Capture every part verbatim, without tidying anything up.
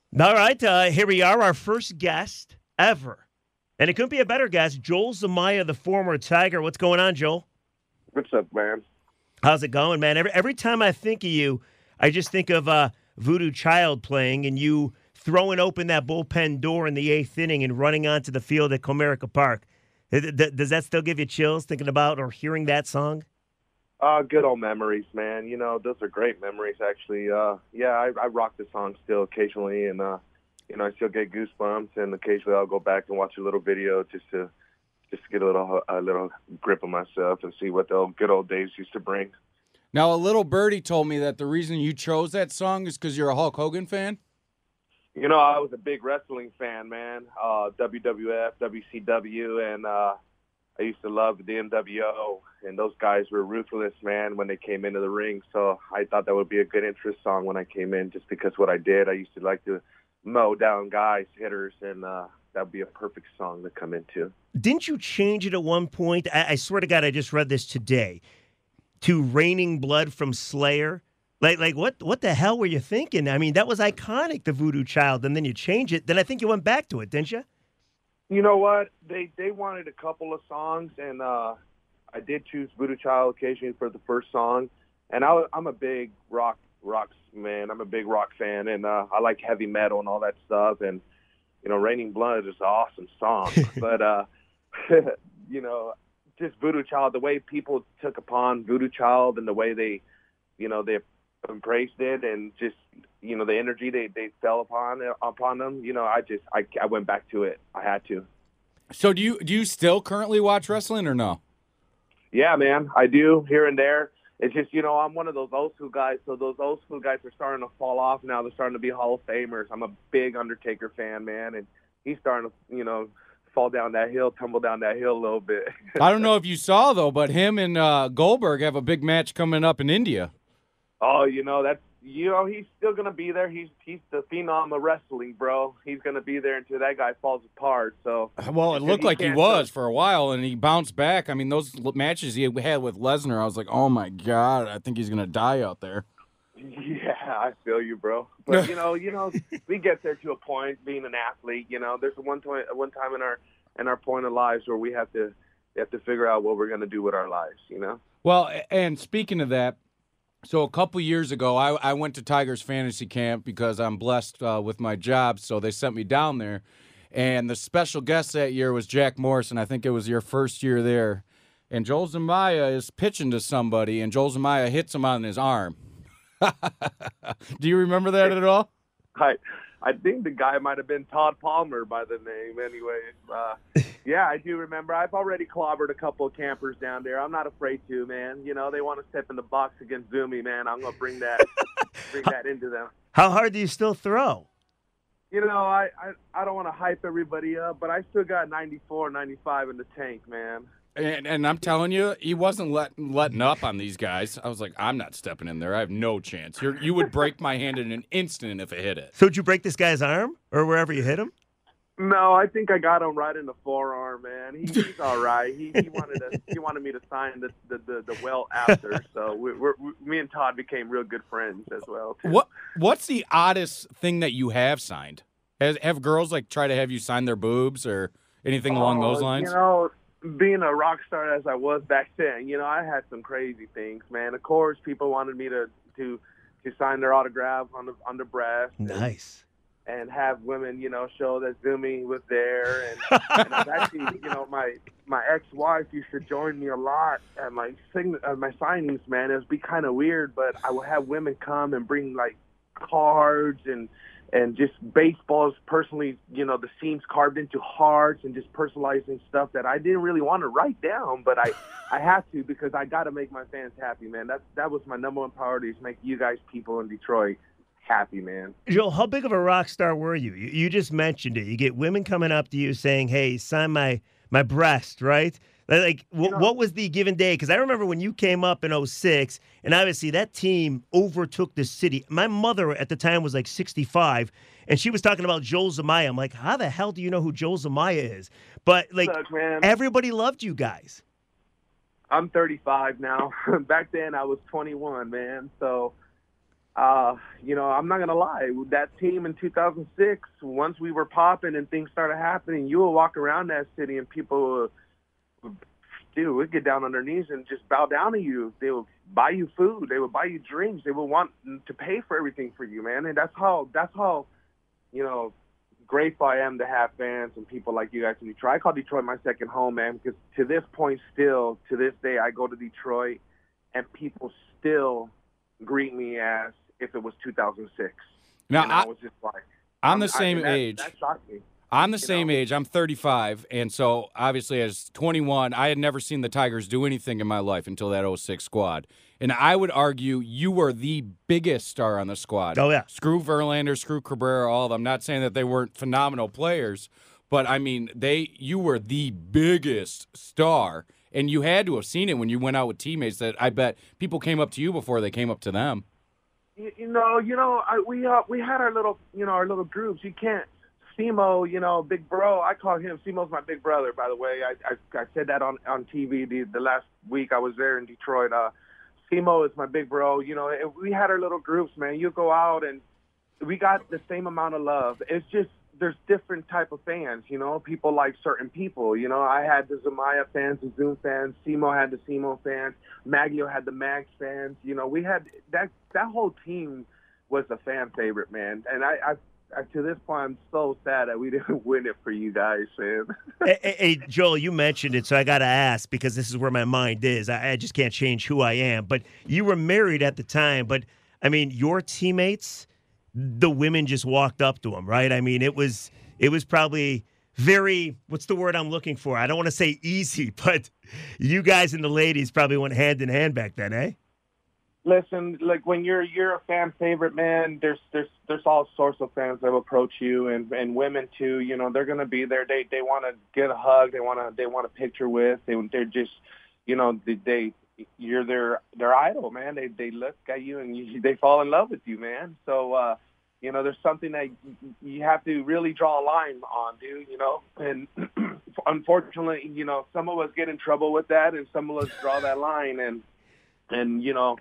All right, uh, here we are, our first guest ever. And it couldn't be a better guest, Joel Zumaya, the former Tiger. What's going on, Joel? What's up, man? How's it going, man? Every, every time I think of you, I just think of uh, Voodoo Child playing and you throwing open that bullpen door in the eighth inning and running onto the field at Comerica Park. Does that still give you chills thinking about or hearing that song? Uh, good old memories, man. You know, those are great memories, actually. Uh, yeah, I, I rock the song still occasionally, and, uh, you know, I still get goosebumps, and occasionally I'll go back and watch a little video just to just to get a little a little grip of myself and see what the old, good old days used to bring. Now, a little birdie told me that the reason you chose that song is because you're a Hulk Hogan fan? You know, I was a big wrestling fan, man. Uh, W W F, W C W, and uh, I used to love the N W O, and those guys were ruthless, man, when they came into the ring. So I thought that would be a good interest song when I came in, just because what I did, I used to like to mow down guys, hitters, and uh, that would be a perfect song to come into. Didn't you change it at one point? I, I swear to God, I just read this today. To Raining Blood from Slayer. Like, like what what the hell were you thinking? I mean, that was iconic, the Voodoo Child, and then you change it. Then I think you went back to it, didn't you? You know what? They they wanted a couple of songs, and uh, I did choose Voodoo Child occasionally for the first song. And I, I'm a big rock rock man. I'm a big rock fan, and uh, I like heavy metal and all that stuff. And you know, Raining Blood is an awesome song, but uh, you know, just Voodoo Child, the way people took upon Voodoo Child and the way they, you know, they embraced it, and just, you know, the energy they, they fell upon upon them. You know, I just I, I went back to it. I had to. So do you do you still currently watch wrestling or no? Yeah, man, I do here and there. It's just, you know, I'm one of those old school guys, so those old school guys are starting to fall off now. They're starting to be Hall of Famers. I'm a big Undertaker fan, man, and he's starting to, you know, fall down that hill, tumble down that hill a little bit. I don't know if you saw, though, but him and uh, Goldberg have a big match coming up in India. Oh, you know, that's, you know, he's still going to be there. He's he's the phenom of wrestling, bro. He's going to be there until that guy falls apart. So, well, it looked like he was for a while, and he bounced back. I mean, those matches he had with Lesnar, I was like, oh, my God, I think he's going to die out there. Yeah, I feel you, bro. But, you know, you know, we get there to a point being an athlete, you know. There's one, to- one time in our in our point of lives where we have to we have to figure out what we're going to do with our lives, you know. Well, and speaking of that, so a couple years ago, I, I went to Tigers fantasy camp because I'm blessed uh, with my job, so they sent me down there. And the special guest that year was Jack Morrison. I think it was your first year there. And Joel Zumaya is pitching to somebody, and Joel Zumaya hits him on his arm. Do you remember that at all? I I think the guy might have been Todd Palmer by the name anyway. Uh, yeah, I do remember. I've already clobbered a couple of campers down there. I'm not afraid to, man. You know, they want to step in the box against Zumi, man. I'm going to bring that bring that into them. How hard do you still throw? You know, I, I, I don't want to hype everybody up, but I still got ninety-four, ninety-five in the tank, man. And, and I'm telling you, he wasn't letting letting up on these guys. I was like, I'm not stepping in there. I have no chance. You're, you would break my hand in an instant if it hit it. So did you break this guy's arm or wherever you hit him? No, I think I got him right in the forearm, man. He, he's all right. He, he wanted to, he wanted me to sign the the, the, the well after. So we, we're, we, me and Todd became real good friends as well, too. What What's the oddest thing that you have signed? Has, have girls like try to have you sign their boobs or anything oh, along those lines? You know, being a rock star as I was back then, you know, I had some crazy things, man. Of course, people wanted me to to, to sign their autograph on the on the breast. Nice. And, and have women, you know, show that Zumi was there. And, and I was actually, you know, my my ex-wife used to join me a lot at my sign at my signings, man. It would be kind of weird, but I would have women come and bring like cards and. And just baseballs, personally, you know, the seams carved into hearts and just personalizing stuff that I didn't really want to write down, but I, I have to because I got to make my fans happy, man. That that was my number one priority is make you guys, people in Detroit, happy, man. Joel, how big of a rock star were you? You, you just mentioned it. You get women coming up to you saying, "Hey, sign my my breast," right? Like, w- know, what was the given day? Because I remember when you came up in oh six, and obviously that team overtook the city. My mother at the time was like sixty-five, and she was talking about Joel Zumaya. I'm like, how the hell do you know who Joel Zumaya is? But, like, Look, man, everybody loved you guys. I'm thirty-five now. Back then, I was twenty-one, man. So uh, you know, I'm not gonna lie. That team in two thousand six, once we were popping and things started happening, you will walk around that city and people, would, dude, would get down on their knees and just bow down to you. They would buy you food. They would buy you drinks. They would want to pay for everything for you, man. And that's how that's how, you know, grateful I am to have fans and people like you guys in Detroit. I call Detroit my second home, man, because to this point, still to this day, I go to Detroit and people still greet me as if it was two thousand six. Now, and I, I was just like, I'm the same I, that, age. That shocked me. I'm the you same know? age. I'm thirty-five, and so obviously as twenty-one, I had never seen the Tigers do anything in my life until that oh six squad. And I would argue you were the biggest star on the squad. Oh, yeah. Screw Verlander, screw Cabrera, all of them. I'm not saying that they weren't phenomenal players, but, I mean, they you were the biggest star, and you had to have seen it when you went out with teammates that I bet people came up to you before they came up to them. You, you know, you know, I, we uh, we had our little, you know, our little groups. You can't, Simo, you know, big bro. I call him Simo's my big brother. By the way, I I, I said that on on T V the, the last week I was there in Detroit. Uh, Simo is my big bro. You know, we had our little groups, man. You go out and we got the same amount of love. It's just there's different type of fans. You know, people like certain people. You know, I had the Zamaya fans, the Zoom fans. Simo had the Simo fans. Maglio had the Mags fans. You know, we had that that whole team was a fan favorite, man. And I, I, I to this point, I'm so sad that we didn't win it for you guys, man. hey, hey, hey, Joel, you mentioned it, so I got to ask because this is where my mind is. I, I just can't change who I am. But you were married at the time. But, I mean, your teammates, the women just walked up to them, right? I mean, it was it was probably very, what's the word I'm looking for? I don't want to say easy, but you guys and the ladies probably went hand in hand back then, eh? Listen, like when you're you're a fan favorite, man, there's there's there's all sorts of fans that will approach you, and, and women too. You know, they're gonna be there. They they want to get a hug. They want to they want a picture with. They they're just, you know, they, they you're their their idol, man. They they look at you and you, they fall in love with you, man. So uh, you know, there's something that you have to really draw a line on, dude. You know, and unfortunately, you know, some of us get in trouble with that, and some of us draw that line, and and you know.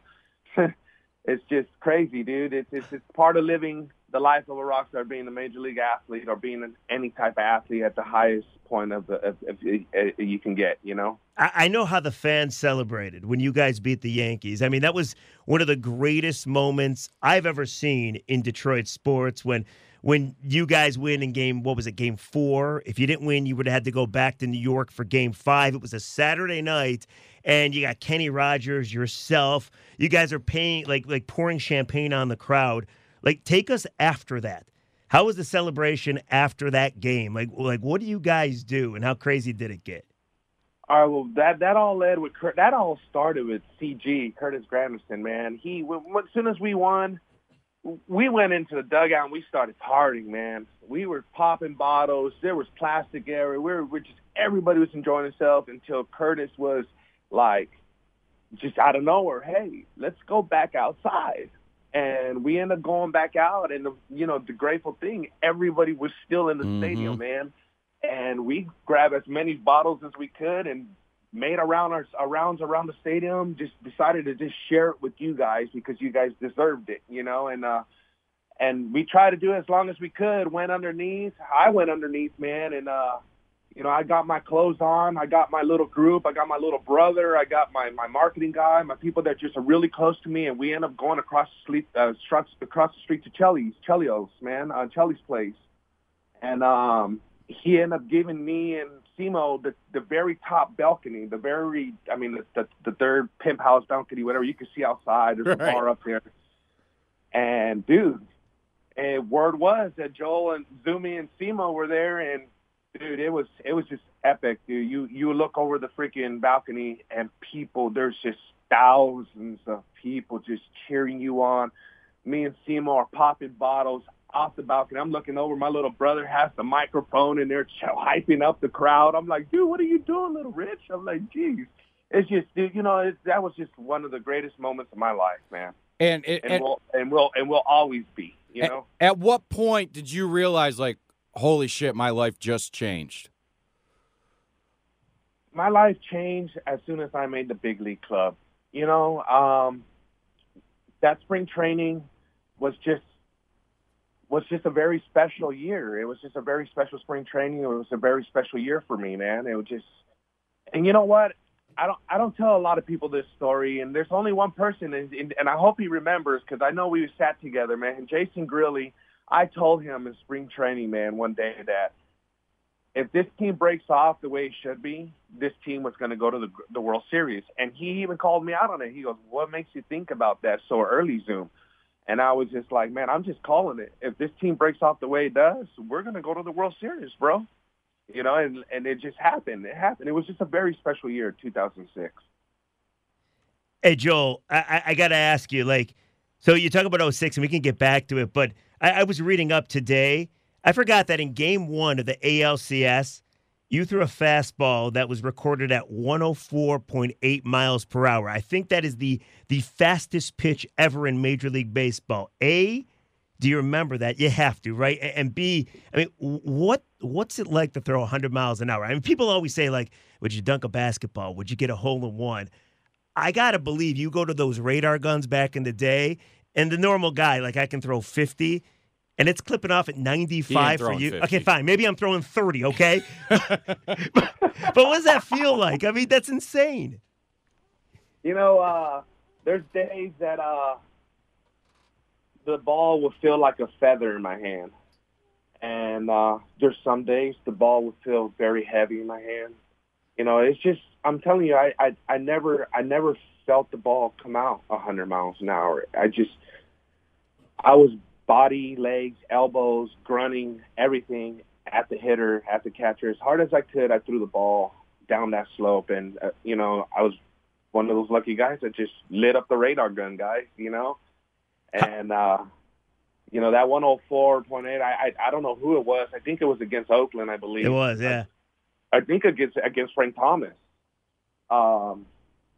It's just crazy, dude. It's, it's it's part of living the life of a rock star, being a major league athlete or being an, any type of athlete at the highest point of, the, of, of, of you can get, you know? I, I know how the fans celebrated when you guys beat the Yankees. I mean, that was one of the greatest moments I've ever seen in Detroit sports when when you guys win in game, what was it, game four? If you didn't win, you would have had to go back to New York for game five. It was a Saturday night, and you got Kenny Rogers, yourself. You guys are paying, like, like pouring champagne on the crowd. Like, take us after that. How was the celebration after that game? Like, like what do you guys do, and how crazy did it get? All right, well, that that all led with that all started with C G, Curtis Granderson, man. He as soon as we won, we went into the dugout and we started partying, man. We were popping bottles. There was plastic everywhere. We were, we just everybody was enjoying themselves until Curtis was like, just out of nowhere, hey, let's go back outside. And we ended up going back out, and the, you know, the grateful thing, everybody was still in the mm-hmm. stadium, man. And we grabbed as many bottles as we could and made around our, our rounds around the stadium, just decided to just share it with you guys because you guys deserved it, you know. And uh, and we tried to do it as long as we could, went underneath. I went underneath, man, and, uh, you know, I got my clothes on. I got my little group. I got my little brother. I got my, my marketing guy, my people that just are really close to me. And we end up going across the street, uh, across the street to Chelly's, Chelio's, man, uh, Chelly's place. And um, he ended up giving me and Simo the, the very top balcony, the very, I mean, the, the, the third pimp house balcony, whatever you can see outside. There's right. a bar up there. And, dude, and word was that Joel and Zumi and Simo were there, and dude, it was it was just epic, dude. You you look over the freaking balcony and people, there's just thousands of people just cheering you on. Me and Simo are popping bottles off the balcony. I'm looking over. My little brother has the microphone and they're hyping up the crowd. I'm like, dude, what are you doing, little Rich? I'm like, geez. It's just, dude, you know, it, that was just one of the greatest moments of my life, man. And it, and, and we'll and we'll and we'll always be, you at, know. At what point did you realize, like, holy shit, my life just changed? My life changed as soon as I made the big league club. You know, um, that spring training, was just was just a very special year. It was just a very special spring training. It was a very special year for me, man. It was just, and you know what? I don't I don't tell a lot of people this story, and there's only one person, and, and I hope he remembers because I know we sat together, man. Jason Grilli, I told him in spring training, man, one day that if this team breaks off the way it should be, this team was going to go to the, the World Series. And he even called me out on it. He goes, what makes you think about that so early, Zoom? And I was just like, man, I'm just calling it. If this team breaks off the way it does, we're going to go to the World Series, bro. You know, and, and it just happened. It happened. It was just a very special year, two thousand six. Hey, Joel, I, I got to ask you, like, so you talk about oh six, and we can get back to it, but I, I was reading up today. I forgot that in game one of the A L C S, you threw a fastball that was recorded at one oh four point eight miles per hour. I think that is the the fastest pitch ever in Major League Baseball. A, do you remember that? You have to, right? And B, I mean, what what's it like to throw one hundred miles an hour? I mean, people always say, like, would you dunk a basketball? Would you get a hole in one? I got to believe you go to those radar guns back in the day, and the normal guy, like, I can throw fifty, and it's clipping off at ninety-five for you. fifty. Okay, fine. Maybe I'm throwing thirty, okay? but, but what does that feel like? I mean, that's insane. You know, uh, there's days that uh, the ball will feel like a feather in my hand. And uh, there's some days the ball will feel very heavy in my hand. You know, it's just, I'm telling you, I, I, I never I never felt the ball come out one hundred miles an hour. I just, I was body, legs, elbows, grunting, everything at the hitter, at the catcher. As hard as I could, I threw the ball down that slope. And, uh, you know, I was one of those lucky guys that just lit up the radar gun, guys, you know. And, uh, you know, that one oh four point eight, I, I I don't know who it was. I think it was against Oakland, I believe. It was, yeah. I, I think against, against Frank Thomas. Um,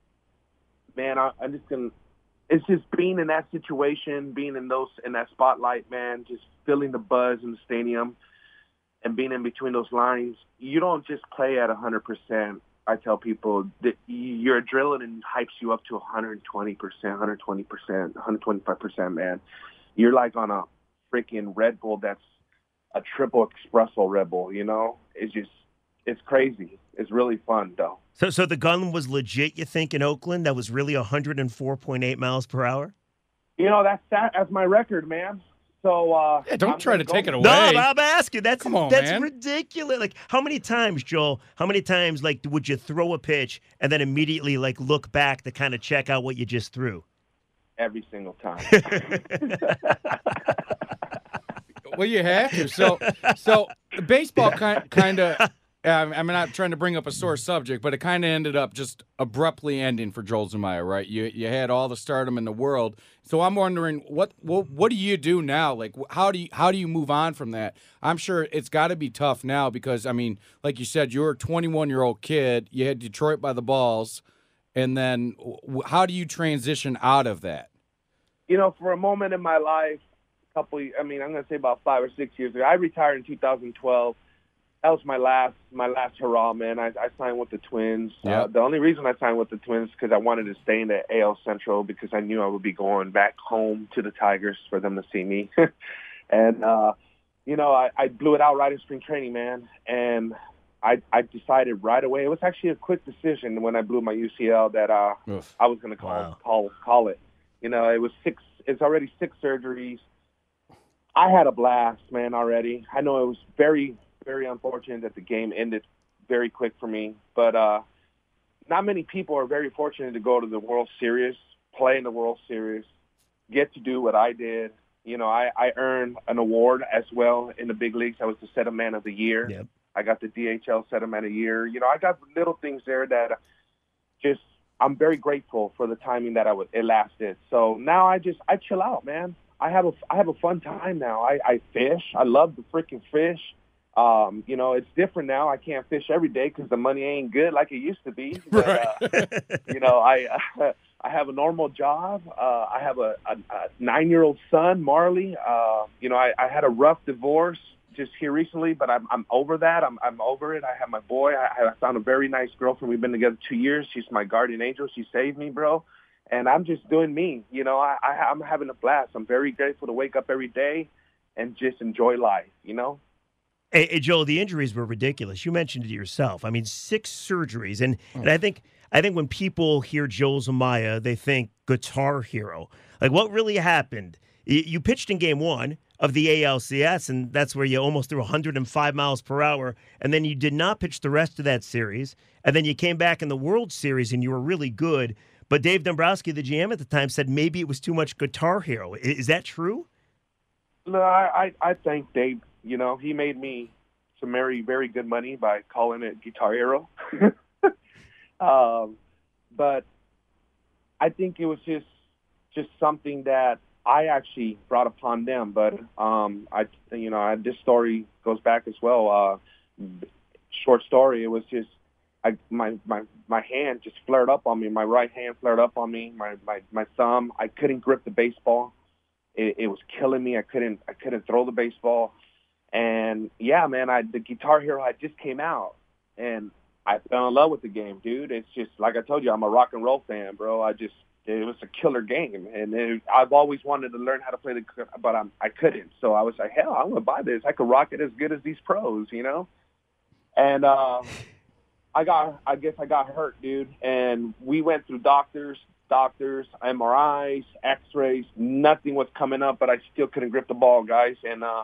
man, I, I'm just going to – it's just being in that situation, being in those in that spotlight, man, just feeling the buzz in the stadium and being in between those lines. You don't just play at one hundred percent. I tell people that your adrenaline hypes you up to one hundred twenty percent, one hundred twenty percent, one hundred twenty-five percent, man. You're like on a freaking Red Bull that's a triple espresso Red Bull, you know? It's just, it's crazy. It's really fun, though. So so the gun was legit, you think, in Oakland? That was really one hundred four point eight miles per hour? You know, that's that's my record, man. So uh, yeah, don't I'm try to go- take it away. No, I'm asking. That's Come on, that's man. ridiculous. Like, how many times, Joel, how many times, like, would you throw a pitch and then immediately, like, look back to kind of check out what you just threw? Every single time. Well, you have to. So, so baseball kind kind of. I'm not trying to bring up a sore subject, but it kind of ended up just abruptly ending for Joel Zumaya, right? You you had all the stardom in the world, so I'm wondering what what what do you do now? Like, how do you how do you move on from that? I'm sure it's got to be tough now because I mean, like you said, you're a twenty-one year old kid. You had Detroit by the balls, and then how do you transition out of that? You know, for a moment in my life, a couple, I mean, I'm going to say about five or six years ago, I retired in two thousand twelve. That was my last, my last hurrah, man. I, I signed with the Twins. Yep. Uh, the only reason I signed with the Twins is because I wanted to stay in the A L Central because I knew I would be going back home to the Tigers for them to see me. and, uh, you know, I, I blew it out right in spring training, man. And I, I decided right away. It was actually a quick decision when I blew my U C L that uh, I was going to call, Wow. call call it. You know, it was six. It's already six surgeries. I had a blast, man, already. I know it was very – very unfortunate that the game ended very quick for me, but uh, not many people are very fortunate to go to the World Series, play in the World Series, get to do what I did. You know, I, I earned an award as well in the big leagues. I was the Setup Man of the Year. Yep. I got the D H L Setup Man of the Year. You know, I got little things there that just I'm very grateful for the timing that I would, it lasted. So now I just I chill out, man. I have a I have a fun time now. I, I fish. I love the freaking fish. Um, you know, it's different now. I can't fish every day because the money ain't good like it used to be. But, uh, you know, I uh, I have a normal job. Uh, I have a, a, a nine-year-old son, Marley. Uh, you know, I, I had a rough divorce just here recently, but I'm I'm over that. I'm I'm over it. I have my boy. I, I found a very nice girlfriend. We've been together two years. She's my guardian angel. She saved me, bro. and I'm just doing me. You know, I, I I'm having a blast. I'm very grateful to wake up every day and just enjoy life. You know. Hey, hey, Joel, the injuries were ridiculous. You mentioned it yourself. I mean, six surgeries, and and I think I think when people hear Joel Zumaya, they think Guitar Hero. Like, what really happened? You, you pitched in Game One of the A L C S, and that's where you almost threw one hundred five miles per hour, and then you did not pitch the rest of that series, and then you came back in the World Series, and you were really good. But Dave Dombrowski, the G M at the time, said maybe it was too much Guitar Hero. Is, is that true? No, I, I I think Dave. You know, he made me some very, very good money by calling it Guitar Hero. um, but I think it was just just something that I actually brought upon them. But um, I, you know, I, this story goes back as well. Uh, short story. It was just I, my my my hand just flared up on me. My right hand flared up on me. My my my thumb. I couldn't grip the baseball. It, it was killing me. I couldn't I couldn't throw the baseball. And yeah, man, I the Guitar Hero I just came out, and I fell in love with the game, dude. It's just like I told you, I'm a rock and roll fan, bro. I just it was a killer game, and it, I've always wanted to learn how to play the, but I'm, I couldn't. So I was like, hell, I'm gonna buy this. I could rock it as good as these pros, you know. And uh, I got, I guess I got hurt, dude. And we went through doctors, doctors, M R Is, X-rays. Nothing was coming up, but I still couldn't grip the ball, guys. And uh,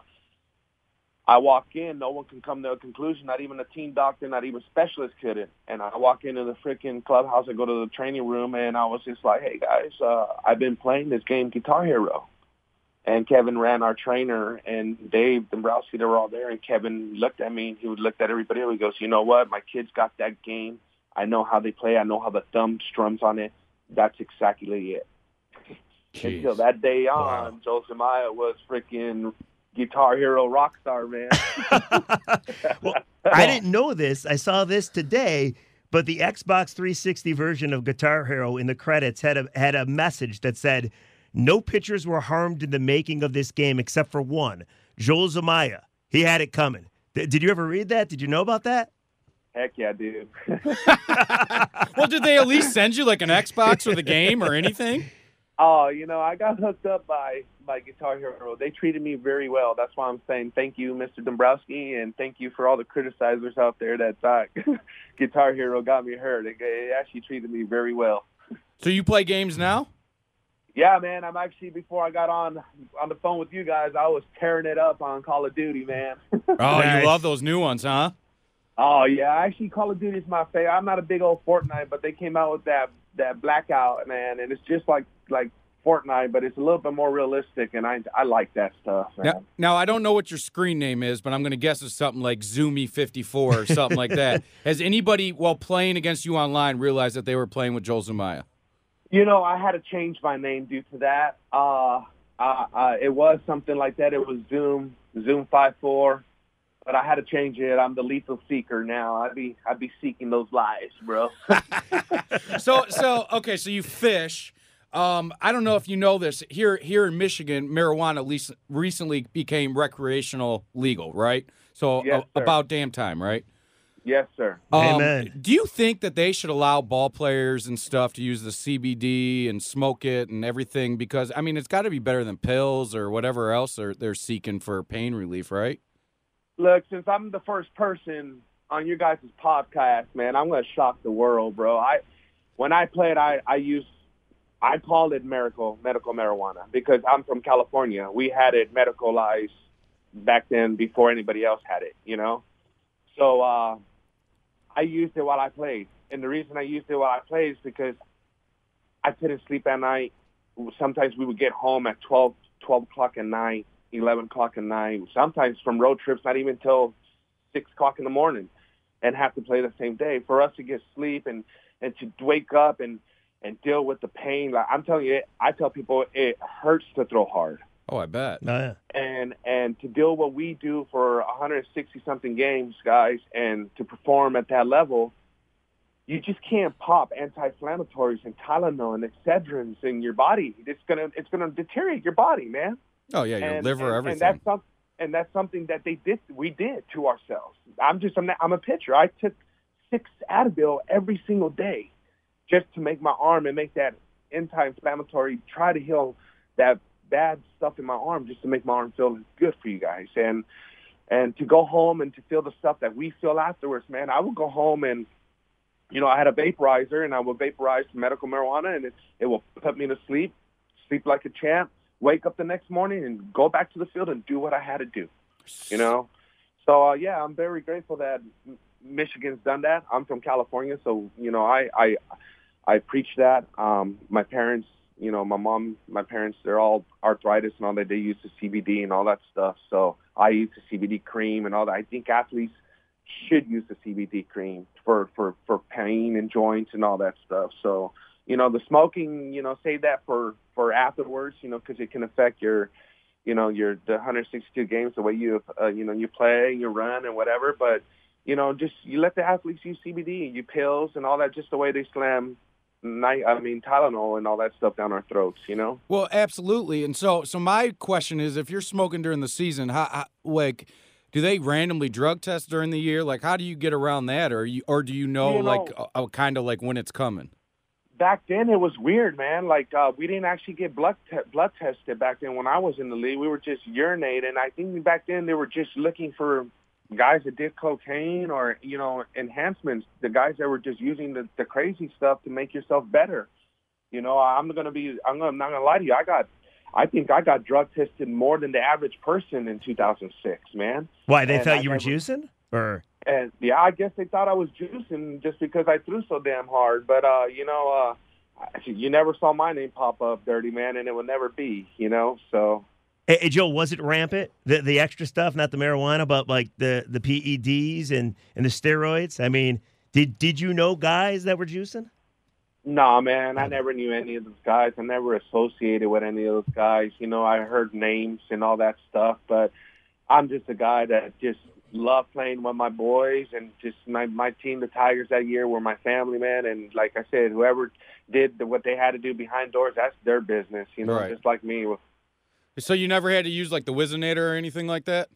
I walk in, no one can come to a conclusion, not even a team doctor, not even specialists couldn't. And I walk into the freaking clubhouse, I go to the training room, and I was just like, hey, guys, uh, I've been playing this game, Guitar Hero. And Kevin Ran, our trainer, and Dave Dombrowski, they were all there, and Kevin looked at me, and he looked at everybody else. He goes, you know what, my kids got that game. I know how they play. I know how the thumb strums on it. That's exactly it. Jeez. Until that day on, wow. Joel Zumaya was freaking Guitar Hero rock star, man. Well, I didn't know this. I saw this today, but the Xbox three sixty version of Guitar Hero in the credits had a had a message that said, no pitchers were harmed in the making of this game except for one, Joel Zumaya. He had it coming. Th- did you ever read that? Did you know about that? Heck yeah, dude. Well, did they at least send you like an Xbox or the game or anything? Oh, you know, I got hooked up by, by Guitar Hero. They treated me very well. That's why I'm saying thank you, Mister Dombrowski, and thank you for all the criticizers out there that thought Guitar Hero got me hurt. It, it actually treated me very well. So you play games now? Yeah, man. I'm actually, before I got on on the phone with you guys, I was tearing it up on Call of Duty, man. Oh, nice. You love those new ones, huh? Oh, yeah. Actually, Call of Duty is my favorite. I'm not a big old Fortnite, but they came out with that that Blackout, man, and it's just like like Fortnite, but it's a little bit more realistic, and I I like that stuff, man. Now, now I don't know what your screen name is, but I'm going to guess it's something like Zoomy fifty-four or something like that. Has anybody, while playing against you online, realized that they were playing with Joel Zumaya? You know, I had to change my name due to that. Uh, uh, uh, it was something like that. It was Zoom, Zoom five four. But I had to change it. I'm the lethal seeker now. I'd be I'd be seeking those lives, bro. so so okay, so you fish. Um, I don't know if you know this. Here here in Michigan, marijuana at least recently became recreational legal, right? So yes, a, about damn time, right? Yes, sir. Um, Amen. Do you think that they should allow ball players and stuff to use the C B D and smoke it and everything? Because I mean, it's got to be better than pills or whatever else they're they're seeking for pain relief, right? Look, since I'm the first person on your guys' podcast, man, I'm going to shock the world, bro. I, when I played, I, I used, I called it medical, medical marijuana because I'm from California. We had it medicalized back then before anybody else had it, you know? So uh, I used it while I played. And the reason I used it while I played is because I couldn't sleep at night. Sometimes we would get home at twelve, twelve o'clock at night. eleven o'clock at night, sometimes from road trips, not even till six o'clock in the morning, and have to play the same day. For us to get sleep and, and to wake up and, and deal with the pain, like I'm telling you, I tell people it hurts to throw hard. Oh, I bet. Oh, yeah. And and to deal what we do for one hundred sixty-something games, guys, and to perform at that level, you just can't pop anti-inflammatories and Tylenol and Excedrins in your body. It's gonna it's gonna deteriorate your body, man. Oh yeah, your and, liver, and, everything. And that's, some, and that's something that they did. We did to ourselves. I'm just I'm, I'm a pitcher. I took six Advil every single day just to make my arm and make that anti-inflammatory, try to heal that bad stuff in my arm just to make my arm feel good for you guys. And and to go home and to feel the stuff that we feel afterwards, man, I would go home and, you know, I had a vaporizer, and I would vaporize medical marijuana, and it, it will put me to sleep, sleep like a champ, wake up the next morning and go back to the field and do what I had to do, you know? So, uh, yeah, I'm very grateful that Michigan's done that. I'm from California, so, you know, I I, I preach that. Um, my parents, you know, my mom, my parents, they're all arthritis and all that. They use the C B D and all that stuff. So I use the C B D cream and all that. I think athletes should use the C B D cream for, for, for pain and joints and all that stuff. So, you know, the smoking, you know, save that for, for afterwards, you know, because it can affect your, you know, your the one hundred sixty-two games, the way you, uh, you know, you play, you run and whatever. But, you know, just you let the athletes use C B D, you pills and all that, just the way they slam night, I mean, Tylenol and all that stuff down our throats, you know? Well, absolutely. And so, so my question is, if you're smoking during the season, how, how like, do they randomly drug test during the year? Like, how do you get around that? Or you, or do you know, you know like, uh, kind of like when it's coming? Back then, it was weird, man. Like, uh, we didn't actually get blood te- blood tested back then when I was in the league. We were just urinating. I think back then they were just looking for guys that did cocaine or, you know, enhancements, the guys that were just using the, the crazy stuff to make yourself better. You know, I'm going to be, I'm, gonna, I'm not going to lie to you. I got, I think I got drug tested more than the average person in two thousand six, man. Why, they and thought I you were never, juicing? Or And yeah, I guess they thought I was juicing just because I threw so damn hard. But, uh, you know, uh, you never saw my name pop up, Dirty Man, and it would never be, you know, so. Hey, hey, Joe, was it rampant, the the extra stuff, not the marijuana, but like the, the P E Ds and, and the steroids? I mean, did did you know guys that were juicing? No, man, I never knew any of those guys. I never associated with any of those guys. You know, I heard names and all that stuff, but I'm just a guy that just loved playing with my boys, and just my, my team, the Tigers, that year were my family, man. And like I said, whoever did the, what they had to do behind doors, that's their business, you know, right. Just like me. So you never had to use, like, the Whizzinator or anything like that?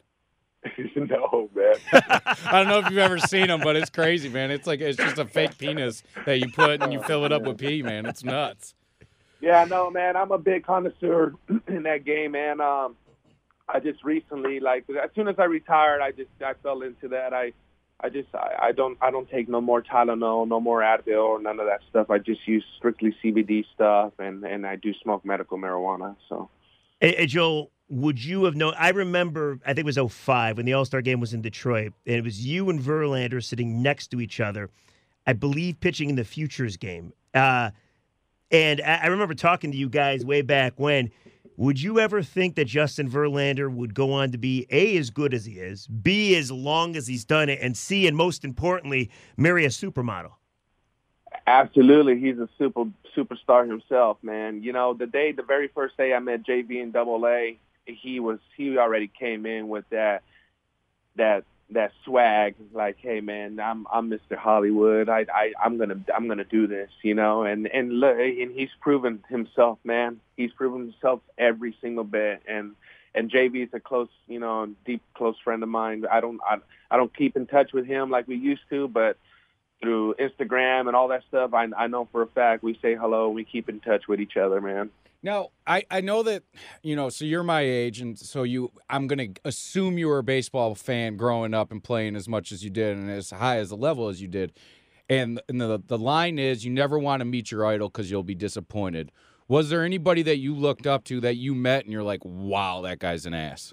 No, man. I don't know if you've ever seen them, but it's crazy, man. It's like it's just a fake penis that you put and you fill it up with pee, man. It's nuts. Yeah, no, man. I'm a big connoisseur in that game, man. Um, I just recently, like, as soon as I retired, I just I fell into that. I, I just I, I don't I don't take no more Tylenol, no more Advil, or none of that stuff. I just use strictly C B D stuff, and and I do smoke medical marijuana. So. Hey, hey, Joel, would you have known? I remember, I think it was oh five when the All-Star game was in Detroit, and it was you and Verlander sitting next to each other, I believe pitching in the Futures game. Uh, and I, I remember talking to you guys way back when. Would you ever think that Justin Verlander would go on to be, A, as good as he is, B, as long as he's done it, and C, and most importantly, marry a supermodel? Absolutely. He's a super superstar himself, man. You know, the day, the very first day I met J V in Double A, he was he already came in with that that that swag, like, hey man, I'm I'm Mister Hollywood. I I I'm gonna I'm gonna do this, you know. And and look, and he's proven himself, man. He's proven himself every single bit. And and J V is a close, you know, deep close friend of mine. I don't I I don't keep in touch with him like we used to, but through Instagram and all that stuff, I, I know for a fact we say hello, we keep in touch with each other, man. Now, I, I know that, you know, so you're my age, and so you, I'm going to assume you were a baseball fan growing up and playing as much as you did and as high as a level as you did. And, and the, the line is you never want to meet your idol because you'll be disappointed. Was there anybody that you looked up to that you met and you're like, wow, that guy's an ass?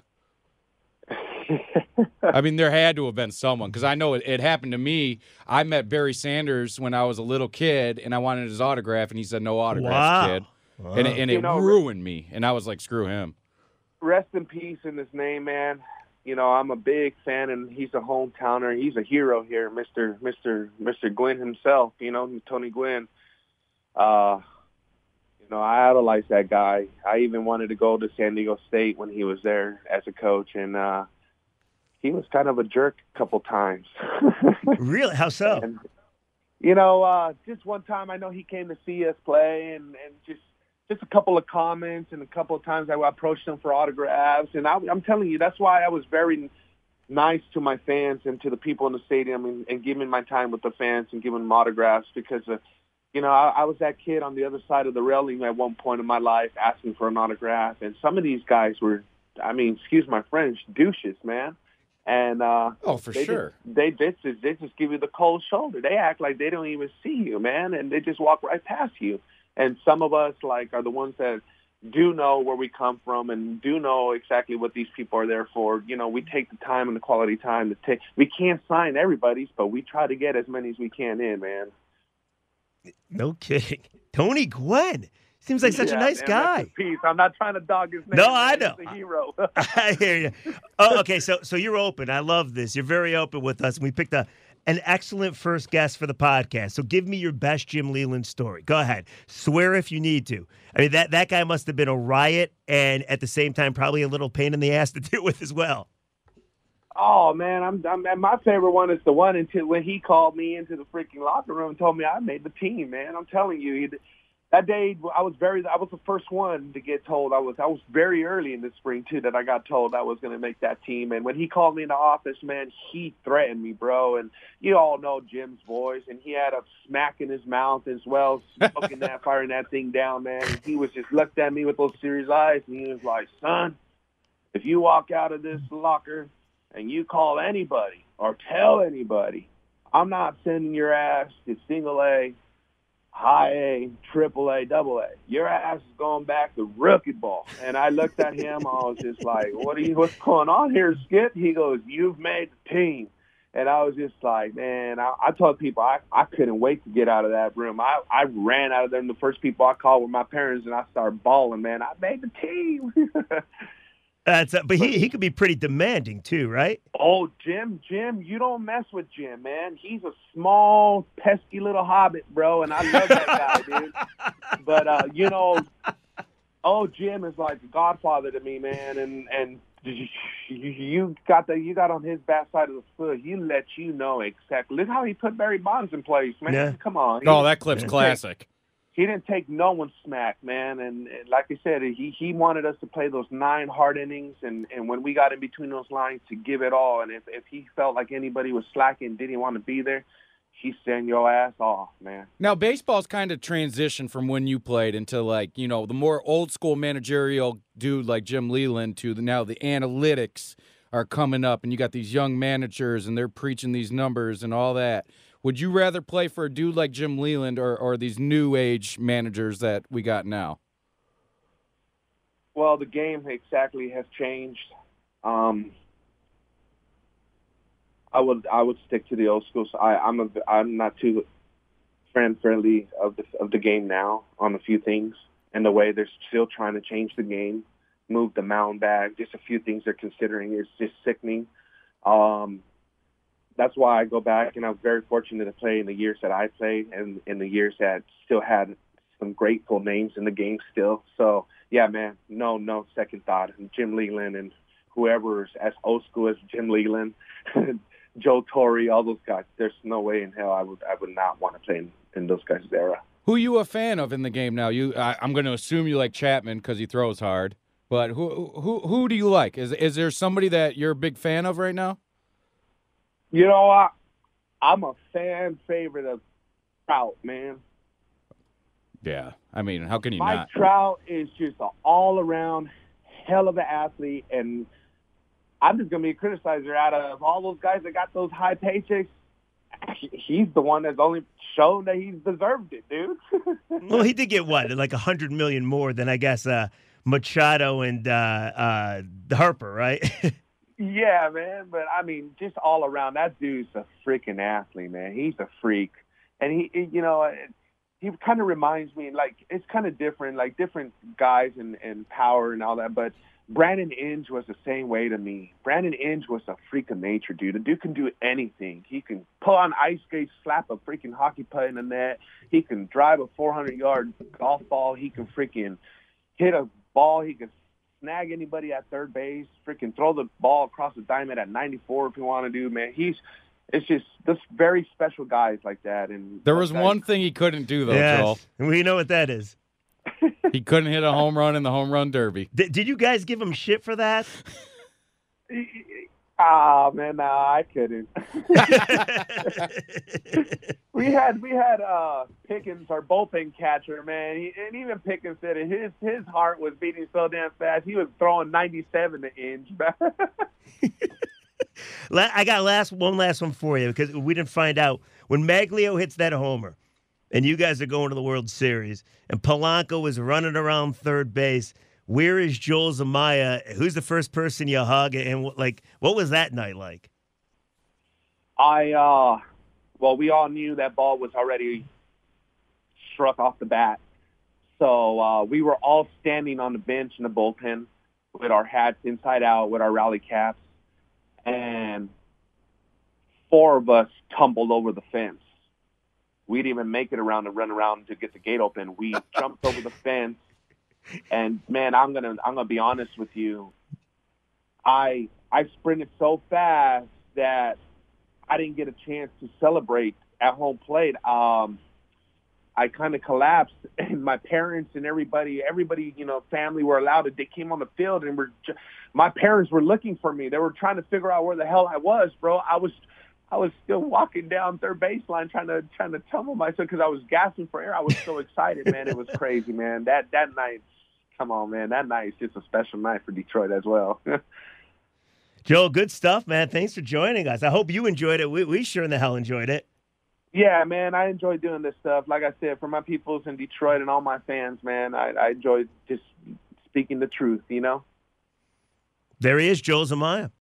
I mean, there had to have been someone, because I know it, it happened to me. I met Barry Sanders when I was a little kid, and I wanted his autograph, and he said, no autographs, wow. kid. Wow. And, it, and it know, ruined me, and I was like, screw him. Rest in peace in his name, man. You know, I'm a big fan, and he's a hometowner. He's a hero here, Mister Mister Mister Gwynn himself, you know, Tony Gwynn. Uh, you know, I idolize that guy. I even wanted to go to San Diego State when he was there as a coach, and uh, he was kind of a jerk a couple times. Really? How so? And, you know, uh, just one time I know he came to see us play, and, and just just a couple of comments, and a couple of times I approached him for autographs. And I, I'm telling you, that's why I was very nice to my fans and to the people in the stadium, and, and giving my time with the fans and giving them autographs, because uh, you know, I, I was that kid on the other side of the railing at one point in my life asking for an autograph. And some of these guys were, I mean, excuse my French, douches, man. And uh, Oh, for they sure. Just, they, they, just, they just give you the cold shoulder. They act like they don't even see you, man, and they just walk right past you. And some of us, like, are the ones that do know where we come from and do know exactly what these people are there for. You know, we take the time and the quality time to take. We can't sign everybody's, but we try to get as many as we can in, man. No kidding. Tony Gwynn. Seems like such yeah, a nice man, guy. Rest in peace. I'm not trying to dog his name. No, man. I know. He's a hero. I hear you. Oh, okay, so so you're open. I love this. You're very open with us. And we picked a an excellent first guest for the podcast. So give me your best Jim Leyland story. Go ahead. Swear if you need to. I mean, that, that guy must have been a riot and at the same time probably a little pain in the ass to deal with as well. Oh man, I'm, I'm and my favorite one is the one until when he called me into the freaking locker room and told me I made the team. Man, I'm telling you, he, that day I was very, I was the first one to get told. I was, I was very early in the spring too that I got told I was going to make that team. And when he called me in the office, man, he threatened me, bro. And you all know Jim's voice, and he had a smack in his mouth as well, smoking that, firing that thing down, man. And he was just looked at me with those serious eyes, and he was like, "Son, if you walk out of this locker and you call anybody or tell anybody, I'm not sending your ass to single A, high A, triple A, double A. Your ass is going back to rookie ball." And I looked at him. I was just like, "What are you? What's going on here, Skip?" He goes, "You've made the team." And I was just like, man, I, I told people I, I couldn't wait to get out of that room. I, I ran out of there, and the first people I called were my parents, and I started bawling, man. I made the team. That's uh, but he he could be pretty demanding too, right? Oh, Jim, Jim, you don't mess with Jim, man. He's a small, pesky little hobbit, bro, and I love that guy, dude. But, uh, you know, oh, Jim is like a godfather to me, man, and and you got the you got on his back side of the foot. He let you know exactly. Look how he put Barry Bonds in place, man. Yeah. Come on. Oh, that clip's classic. He didn't take no one's smack, man. And, and like I said, he, he wanted us to play those nine hard innings, and, and when we got in between those lines, to give it all. And if, if he felt like anybody was slacking, didn't want to be there, he sent your ass off, man. Now, baseball's kind of transitioned from when you played into, like, you know, the more old-school managerial dude like Jim Leyland to the, now the analytics are coming up, and you got these young managers, and they're preaching these numbers and all that. Would you rather play for a dude like Jim Leyland or, or these new age managers that we got now? Well, the game exactly has changed. Um, I would I would stick to the old school. So I, I'm a I'm not too friend friendly of the of the game now on a few things, and the way they're still trying to change the game, move the mound back. Just a few things they're considering is just sickening. Um, That's why I go back, and I'm very fortunate to play in the years that I played and in the years that still had some grateful names in the game still. So, yeah, man, no, no second thought. And Jim Leyland and whoever is as old school as Jim Leyland, Joe Torre, all those guys, there's no way in hell I would I would not want to play in, in those guys' era. Who you a fan of in the game now? You, I, I'm going to assume you like Chapman because he throws hard. But who who who do you like? Is is there somebody that you're a big fan of right now? You know, I, I'm a fan favorite of Trout, man. Yeah, I mean, how can you Mike not? Trout is just an all-around hell of an athlete, and I'm just going to be a criticizer. Out of all those guys that got those high paychecks, he's the one that's only shown that he's deserved it, dude. Well, he did get what, like a hundred million more than I guess uh, Machado and uh, uh, Harper, right? Yeah, man, but I mean, just all around, that dude's a freaking athlete, man. He's a freak, and he, he you know, he kind of reminds me, like, it's kind of different, like different guys and and power and all that. But Brandon Inge was the same way to me. Brandon Inge was a freak of nature, dude. The dude can do anything. He can pull on ice skates, slap a freaking hockey puck in the net. He can drive a four hundred yard golf ball. He can freaking hit a ball. He can snag anybody at third base, freaking throw the ball across the diamond at ninety-four if you want to do, man. He's it's just this very special guys like that. And there was guys, one thing he couldn't do though, yes. Joel. We know what that is. He couldn't hit a home run in the home run derby. D- did you guys give him shit for that? Ah, man, nah, I couldn't. we had we had uh, Pickens, our bullpen catcher, man, he, and even Pickens said it. His his heart was beating so damn fast. He was throwing ninety-seven to inch. I got last one last one for you because we didn't find out when Maglio hits that homer, and you guys are going to the World Series, and Polanco is running around third base. Where is Joel Zumaya? Who's the first person you hug? And like, what was that night like? I uh, well, we all knew that ball was already struck off the bat, so uh, we were all standing on the bench in the bullpen with our hats inside out, with our rally caps, and four of us tumbled over the fence. We didn't even make it around to run around to get the gate open. We jumped over the fence. And man, I'm gonna I'm gonna be honest with you. I I sprinted so fast that I didn't get a chance to celebrate at home plate. Um, I kind of collapsed, and my parents and everybody, everybody, you know, family were allowed to. They came on the field, and were my parents were looking for me. They were trying to figure out where the hell I was, bro. I was. I was still walking down third baseline trying to trying to tumble myself because I was gasping for air. I was so excited, man. It was crazy, man. That that night. Come on, man. That night is just a special night for Detroit as well. Joel, good stuff, man. Thanks for joining us. I hope you enjoyed it. We, we sure in the hell enjoyed it. Yeah, man. I enjoy doing this stuff. Like I said, for my peoples in Detroit and all my fans, man, I, I enjoy just speaking the truth, you know? There he is, Joel Zumaya.